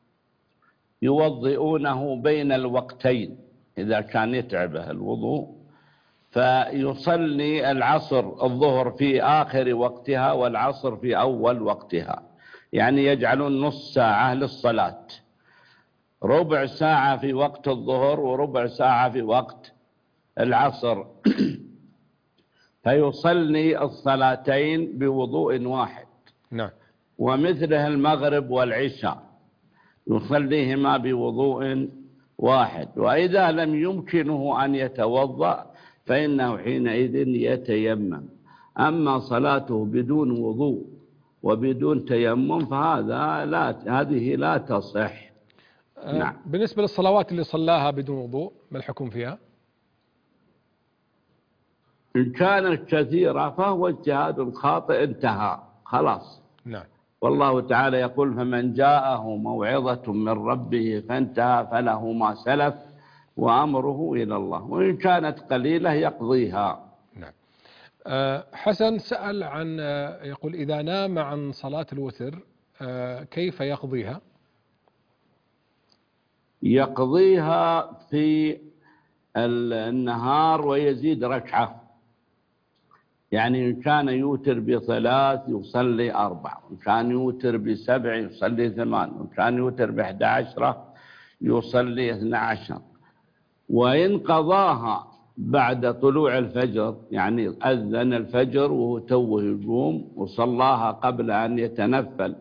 S3: يوضئونه بين الوقتين إذا كان يتعبه الوضوء، فيصلي العصر الظهر في آخر وقتها والعصر في أول وقتها، يعني يجعلون نص ساعة للصلاة، ربع ساعة في وقت الظهر وربع ساعة في وقت العصر، فيصلي الصلاتين بوضوء واحد.
S2: نعم.
S3: ومثله المغرب والعشاء يصليهما بوضوء واحد. وإذا لم يمكنه أن يتوضأ فإنه حينئذ يتيمم. أما صلاته بدون وضوء وبدون تيمم فهذا لا هذه لا تصح.
S2: أه نعم. بالنسبة للصلوات اللي صلاها بدون وضوء ما الحكم فيها؟
S3: إن كانت كثيرة فهو اجتهاد خاطئ انتهى خلاص.
S2: نعم.
S3: والله تعالى يقول فمن جاءه موعظة من ربه فانتهى فله ما سلف وأمره إلى الله، وإن كانت قليلة يقضيها.
S2: نعم. حسن سأل عن يقول إذا نام عن صلاة الوتر كيف يقضيها؟
S3: يقضيها في النهار ويزيد ركعة، يعني إن كان يوتر بثلاث يصلي أربع، وإن كان يوتر بسبع يصلي ثمان، وإن كان يوتر بإحدى عشرة يصلي اثنى عشر. وإن قضاها بعد طلوع الفجر، يعني أذن الفجر وهو توه يقوم وصلاها قبل أن يتنفل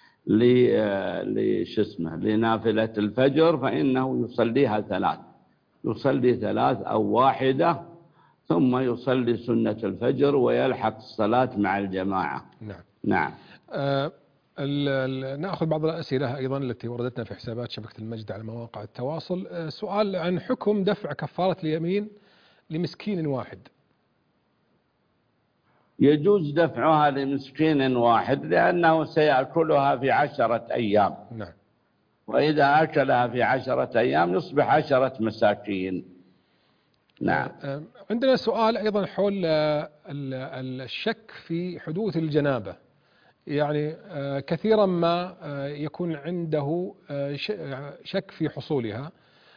S3: لش اسمه لنافلة الفجر، فإنه يصليها ثلاث، يصلي ثلاث أو واحدة، ثم يصلي سنة الفجر ويلحق الصلاة مع الجماعة.
S2: نعم.
S3: نعم.
S2: آه نأخذ بعض الأسئلة أيضا التي وردتنا في حسابات شبكة المجد على مواقع التواصل. آه سؤال عن حكم دفع كفارة اليمين لمسكين واحد.
S3: يجوز دفعها لمسكين واحد لأنه سيأكلها في عشرة أيام.
S2: نعم.
S3: وإذا أكلها في عشرة أيام يصبح عشرة مساكين. نعم.
S2: عندنا سؤال أيضا حول الشك في حدوث الجنابة، يعني كثيرا ما يكون عنده شك في حصولها،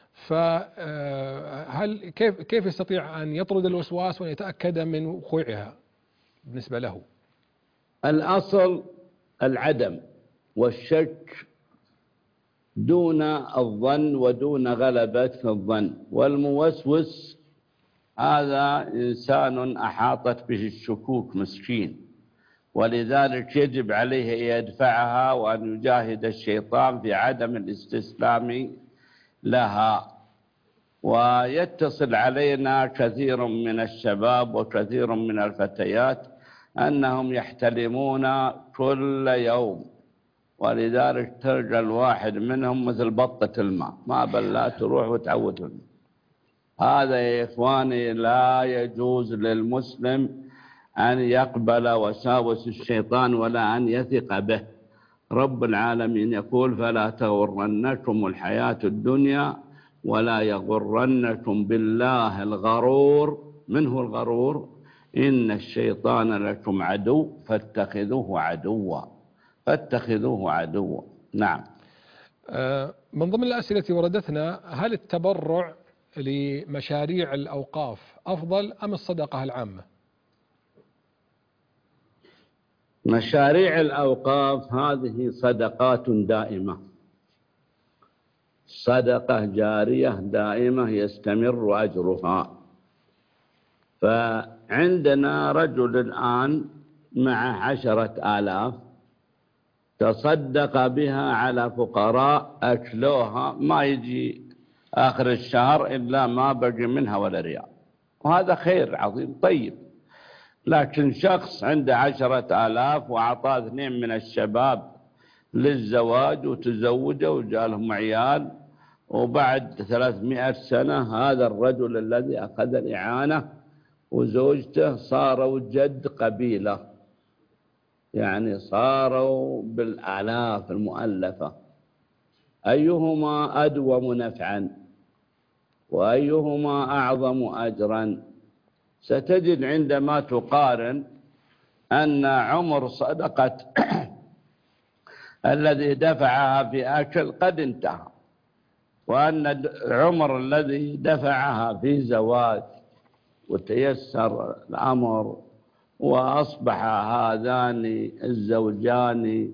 S2: فهل كيف كيف يستطيع أن يطرد الوسواس وأن يتأكد من وقوعها بالنسبة له؟
S3: الأصل العدم والشك دون الظن ودون غلبة الظن، والموسوس هذا إنسان أحاطت به الشكوك مسكين، ولذلك يجب عليه أن يدفعها وأن يجاهد الشيطان في عدم الاستسلام لها. ويتصل علينا كثير من الشباب وكثير من الفتيات أنهم يحتلمون كل يوم، ولذلك تلقى الواحد منهم مثل بطة الماء، ما بل لا تروح وتعودهم. هذا يا إخواني لا يجوز للمسلم أن يقبل وساوس الشيطان ولا أن يثق به. رب العالمين يقول: فلا تغرنكم الحياة الدنيا ولا يغرنكم بالله الغرور. منه الغرور؟ إن الشيطان لكم عدو فاتخذوه عدوا، فاتخذوه عدوا. نعم.
S2: من ضمن الأسئلة التي وردتنا: هل التبرع لمشاريع الأوقاف أفضل أم الصدقة العامة؟
S3: مشاريع الأوقاف هذه صدقات دائمة، صدقة جارية دائمة يستمر أجرها. فعندنا رجل الآن مع عشرة آلاف تصدق بها على فقراء أكلوها ما يجي آخر الشهر إلا ما بقي منها ولا ريال، وهذا خير عظيم طيب. لكن شخص عنده عشرة آلاف وأعطاه اثنين من الشباب للزواج وتزوجوا وجالهم عيال، وبعد ثلاثمائة سنة هذا الرجل الذي أخذ الإعانة وزوجته صاروا جد قبيلة، يعني صاروا بالآلاف المؤلفة. أيهما أدوم نفعا وأيهما أعظم أجرا؟ ستجد عندما تقارن أن عمر صدقة الذي دفعها في أكل قد انتهى، وأن عمر الذي دفعها في زواج وتيسر الأمر وأصبح هذان الزوجان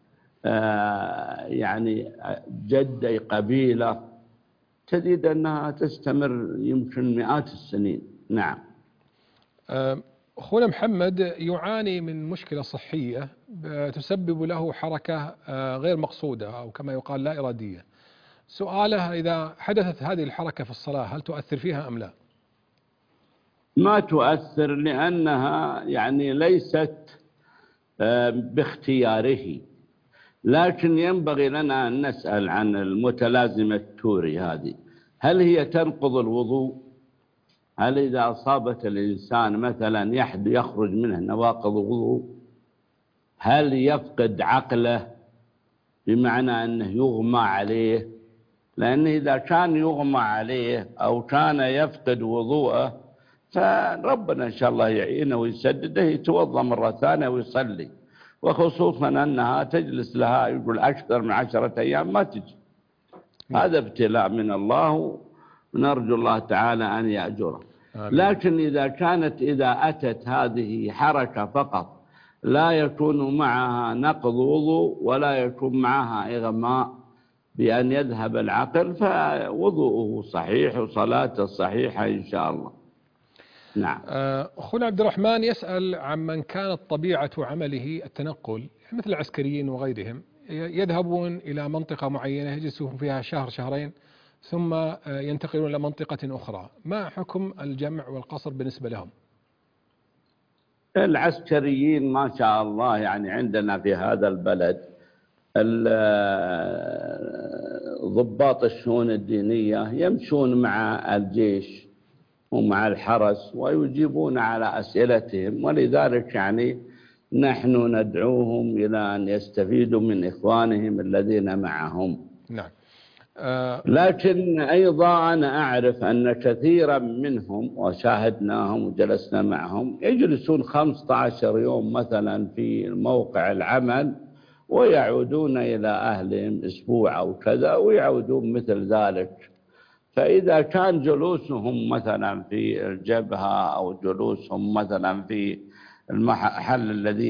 S3: يعني جدي قبيلة، تجد أنها تستمر يمكن مئات السنين. نعم.
S2: أخونا محمد يعاني من مشكلة صحية تسبب له حركة غير مقصودة أو كما يقال لا إرادية. سؤاله: إذا حدثت هذه الحركة في الصلاة هل تؤثر فيها أم لا؟
S3: ما تؤثر، لأنها يعني ليست باختياره، لكن ينبغي لنا أن نسأل عن المتلازمة التوري هذه، هل هي تنقض الوضوء؟ هل إذا أصابت الإنسان مثلا يحد يخرج منه نواقض وضوء؟ هل يفقد عقله بمعنى أنه يغمى عليه؟ لأن إذا كان يغمى عليه أو كان يفقد وضوءه فربنا إن شاء الله يعينه ويسدده، يتوضأ مرة ثانية ويصلي، وخصوصا أنها تجلس لها يقول أكثر من عشرة أيام ما تجي. هذا ابتلاء من الله، ونرجو الله تعالى أن يأجره. لكن إذا كانت إذا أتت هذه حركة فقط لا يكون معها نقض وضوء ولا يكون معها إغماء بأن يذهب العقل، فوضوءه صحيح وصلاته صحيحة إن شاء الله. نعم.
S2: أخونا عبد الرحمن يسأل عن من كانت طبيعة عمله التنقل مثل العسكريين وغيرهم، يذهبون إلى منطقة معينة يجلسون فيها شهر شهرين ثم ينتقلون إلى منطقة أخرى، ما حكم الجمع والقصر بالنسبة لهم؟
S3: العسكريين ما شاء الله يعني عندنا في هذا البلد ضباط الشؤون الدينية يمشون مع الجيش ومع الحرس ويجيبون على أسئلتهم، ولذلك يعني نحن ندعوهم إلى أن يستفيدوا من إخوانهم الذين معهم.
S2: نعم.
S3: أه لكن أيضا أنا أعرف أن كثيرا منهم وشاهدناهم وجلسنا معهم يجلسون خمسة عشر يوم مثلا في موقع العمل ويعودون إلى أهلهم أسبوع أو كذا ويعودون مثل ذلك. فإذا كان جلوسهم مثلا في الجبهة أو جلوسهم مثلا في المحل الذي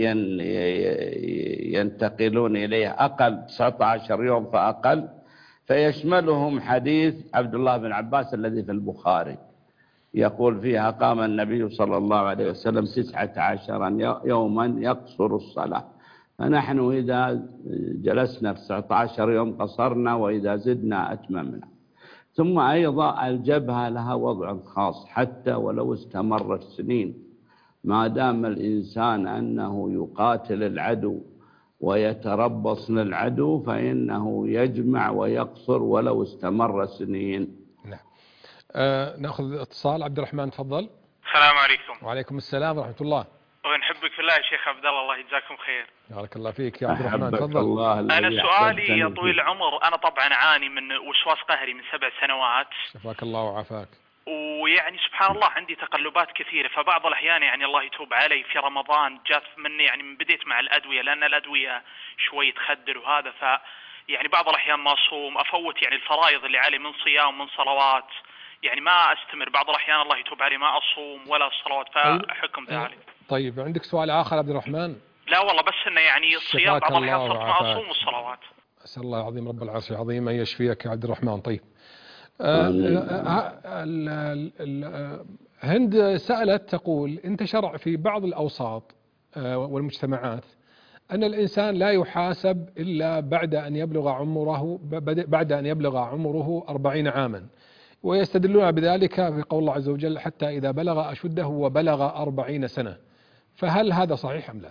S3: ينتقلون إليه أقل تسعة عشر يوم فأقل، فيشملهم حديث عبد الله بن عباس الذي في البخاري يقول فيها قام النبي صلى الله عليه وسلم تسعة عشر يوما يقصر الصلاة، فنحن إذا جلسنا تسعة عشر يوم قصرنا وإذا زدنا أتممنا. ثم أيضا الجبهة لها وضع خاص حتى ولو استمرت سنين، ما دام الإنسان أنه يقاتل العدو ويتربص للعدو فإنه يجمع ويقصر ولو استمر سنين.
S2: نعم. آه نأخذ اتصال. عبد الرحمن تفضل.
S16: السلام عليكم.
S2: وعليكم السلام ورحمة الله.
S16: ونحبك في الله يا شيخ عبد الله، الله يجزاكم خير.
S2: بارك الله فيك يا عبد الرحمن تفضل.
S3: الله
S16: أنا سؤالي يا طويل العمر، أنا طبعا أعاني من وسواس قهري من سبع سنوات.
S2: شفاك الله وعافاك.
S16: ويعني سبحان الله عندي تقلبات كثيرة، فبعض الأحيان يعني الله يتوب علي في رمضان جات مني يعني من بديت مع الأدوية لأن الأدوية شوي تخدر وهذا، ف يعني بعض الأحيان ما أصوم، أفوت يعني الفرائض اللي علي من صيام من صلوات، يعني ما أستمر. بعض الأحيان الله يتوب علي ما أصوم ولا الصلوات، فحكم ذلك.
S2: طيب عندك سؤال آخر عبد الرحمن؟
S16: لا والله بس إنه يعني الصيام بعض الأحيان صرت ما أصوم الصلوات.
S2: أسأل الله العظيم رب العرش العظيم أن يشفيك يا عبد الرحمن. طيب آه ال ال هند سألت تقول أنت شرع في بعض الأوساط والمجتمعات أن الإنسان لا يحاسب إلا بعد أن يبلغ عمره بعد أن يبلغ عمره أربعين عاما، ويستدلون بذلك في قول الله عز وجل حتى إذا بلغ أشده وبلغ أربعين سنة، فهل هذا صحيح أم لا؟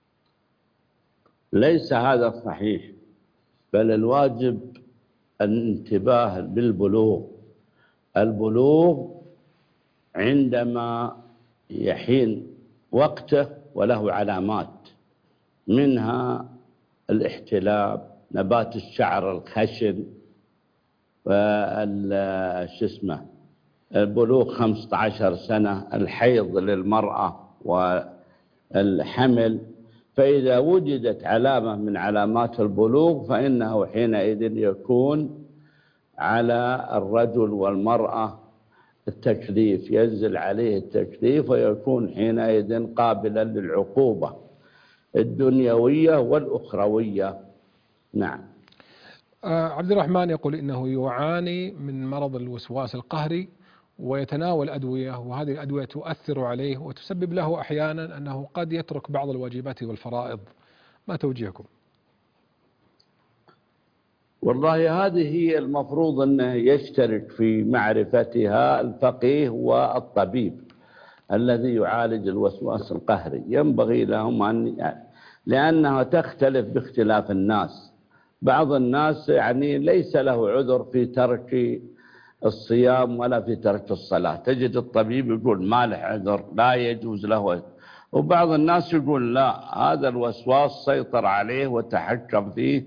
S3: ليس هذا صحيح، بل الواجب الانتباه بالبلوغ. البلوغ عندما يحين وقته وله علامات، منها الاحتلام، نبات الشعر الخشن، شو اسمه البلوغ خمسة عشر سنة، الحيض للمرأة والحمل. فإذا وجدت علامة من علامات البلوغ فإنه حينئذ يكون على الرجل والمرأة التكليف، ينزل عليه التكليف ويكون حينئذ قابلا للعقوبة الدنيوية والأخروية. نعم.
S2: آه عبد الرحمن يقول إنه يعاني من مرض الوسواس القهري ويتناول أدوية، وهذه الأدوية تؤثر عليه وتسبب له أحيانا أنه قد يترك بعض الواجبات والفرائض، ما توجيهكم؟
S3: والله هذه هي المفروض أنه يشترك في معرفتها الفقيه والطبيب الذي يعالج الوسواس القهري، ينبغي لهم أن، لأنها تختلف باختلاف الناس. بعض الناس يعني ليس له عذر في ترك الصيام ولا في ترك الصلاة، تجد الطبيب يقول ما له عذر لا يجوز له، وبعض الناس يقول لا هذا الوسواس سيطر عليه وتحكم فيه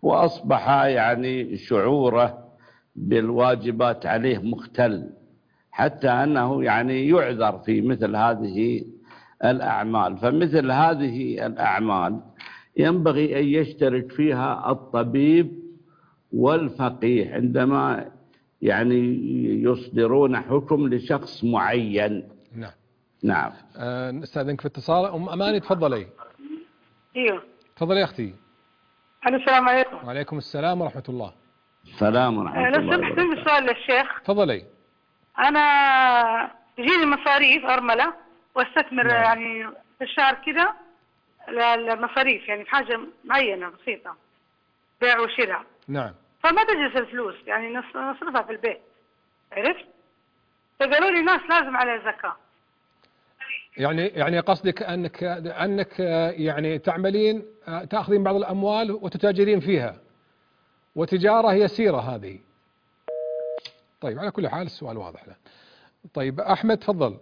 S3: وأصبح يعني شعوره بالواجبات عليه مختل، حتى أنه يعني يعذر في مثل هذه الأعمال. فمثل هذه الأعمال ينبغي أن يشترك فيها الطبيب والفقيه عندما يعني يصدرون حكم لشخص معين.
S2: نعم
S3: نعم.
S2: أه نستأذنك في اتصال. أم أماني تفضلي.
S17: ايوه
S2: تفضلي يا أختي.
S17: السلام عليكم.
S2: وعليكم السلام ورحمة الله.
S3: السلام ورحمة الله
S17: لو سمحت عندي سؤال للشيخ.
S2: تفضلي.
S17: أنا تجيني مصاريف أرملة واستثمر
S2: نعم.
S17: يعني في الشهر كده المصاريف يعني في حاجة معينة بسيطة بيع وشراء.
S2: نعم.
S17: فما تجلس الفلوس يعني نصرفها في البيت، عرفت؟ فقالوا لي ناس لازم عليها زكاة.
S2: يعني يعني قصدك أنك أنك يعني تعملين تأخذين بعض الأموال وتتاجرين فيها وتجارة يسيرة هذه. طيب على كل حال السؤال واضح له. طيب أحمد تفضل.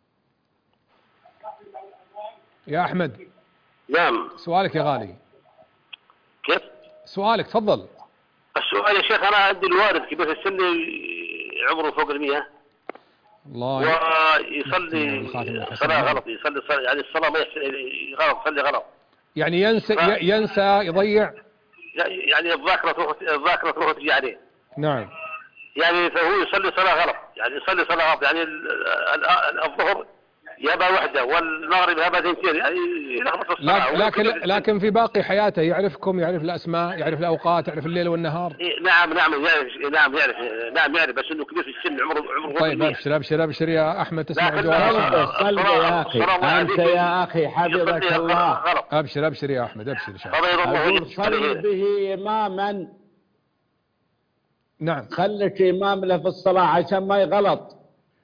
S2: يا أحمد.
S18: نعم.
S2: سؤالك يا غالي.
S18: كيف؟
S2: سؤالك تفضل.
S18: السؤال يا شيخ، أنا عندي الوالد كبير في السن عمره فوق المية
S2: الله
S18: ويصلي صلاة غلط، يصلي صلاة يعني الصلاة ما غلط، يصلي غلط.
S2: يعني ينسى ف... ينسى يضيع.
S18: يعني الذاكرة تروح الذاكرة تروح وتجي عليه.
S2: نعم.
S18: يعني فهو يصلي صلاة غلط، يعني يصلي صلاة غلط، يعني الظهر يبقى وحدة والمغرب يبقى ثنتين، يعني يلخبط الصلاة.
S2: لكن لكن في باقي حياته يعرفكم، يعرف الأسماء، يعرف الأوقات، يعرف الليل والنهار.
S18: نعم نعم يعرف نعم يعرف نعم يعرف بس إنه كبير في السن عمره عمره.
S2: طيب أبشر أبشر أبشر يا أحمد تسمع
S3: الجواب. صل يا أخي أنت يا أخي حفظك الله.
S2: أبشر أبشر يا أحمد أبشر إن شاء الله.
S3: أقول صل به إماما.
S2: نعم.
S3: خلك إمام له في الصلاة عشان ما يغلط.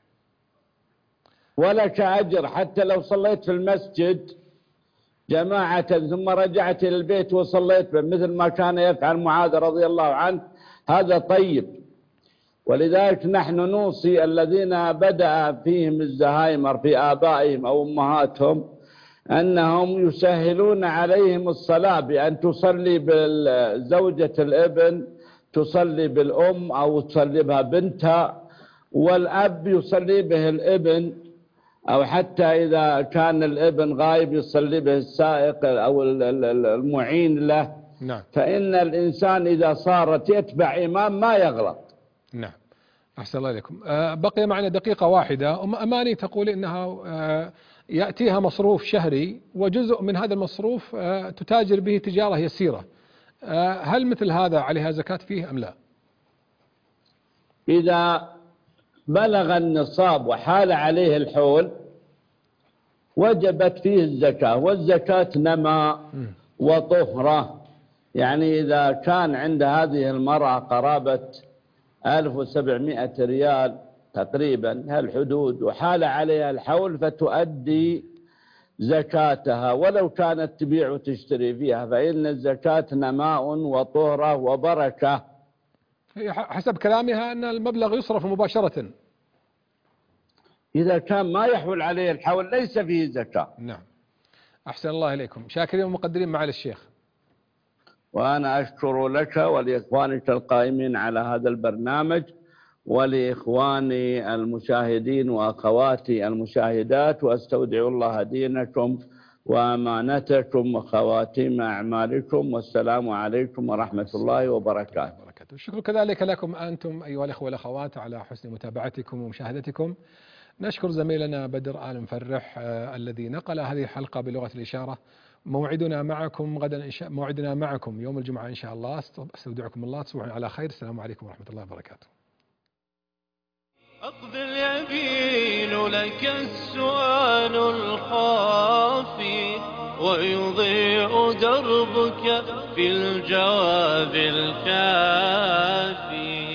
S3: ولك أجر حتى لو صليت في المسجد جماعة ثم رجعت إلى البيت وصليت مثل ما كان يفعل معاذ رضي الله عنه، هذا طيب. ولذلك نحن نوصي الذين بدأ فيهم الزهايمر في آبائهم أو أمهاتهم أنهم يسهلون عليهم الصلاة بأن تصلي بزوجة الابن، تصلي بالأم أو تصلي بها بنتها، والأب يصلي به الابن، أو حتى إذا كان الابن غايب يصلي به السائق أو المعين له.
S2: نعم.
S3: فإن الإنسان إذا صارت يتبع إمام ما يغلط.
S2: نعم. أحسن الله إليكم. أه بقي معنا دقيقة واحدة. أم أماني تقول إنها أه يأتيها مصروف شهري وجزء من هذا المصروف أه تتاجر به تجارة يسيرة. أه هل مثل هذا عليها زكاة فيه أم لا؟
S3: إذا بلغ النصاب وحال عليه الحول وجبت فيه الزكاة، والزكاة نماء وطهرة. يعني إذا كان عند هذه المرأة قرابة ألف وسبعمائة ريال تقريبا هالحدود وحال عليها الحول فتؤدي زكاتها، ولو كانت تبيع وتشتري فيها، فإن الزكاة نماء وطهرة وبركة.
S2: حسب كلامها أن المبلغ يصرف مباشرة.
S3: إذا كان ما يحول عليه الحول ليس فيه زكاة.
S2: نعم. أحسن الله إليكم. شاكرين ومقدرين معالي الشيخ.
S3: وأنا أشكر لك ولإخوانك القائمين على هذا البرنامج ولإخواني المشاهدين وأخواتي المشاهدات، وأستودع الله دينكم وأمانتكم وخواتيم أعمالكم، والسلام عليكم ورحمة الله وبركاته.
S2: الشكر كذلك لكم أنتم أيها الأخوة والأخوات على حسن متابعتكم ومشاهدتكم. نشكر زميلنا بدر آل مفرح آه الذي نقل هذه الحلقة بلغة الإشارة. موعدنا معكم غدا إن شاء موعدنا معكم يوم الجمعة إن شاء الله. استودعكم الله، تصبحون على خير. السلام عليكم ورحمة الله وبركاته.
S1: أقبل يبين لك السؤال الخافي ويضيء دربك في الجواب الكافي.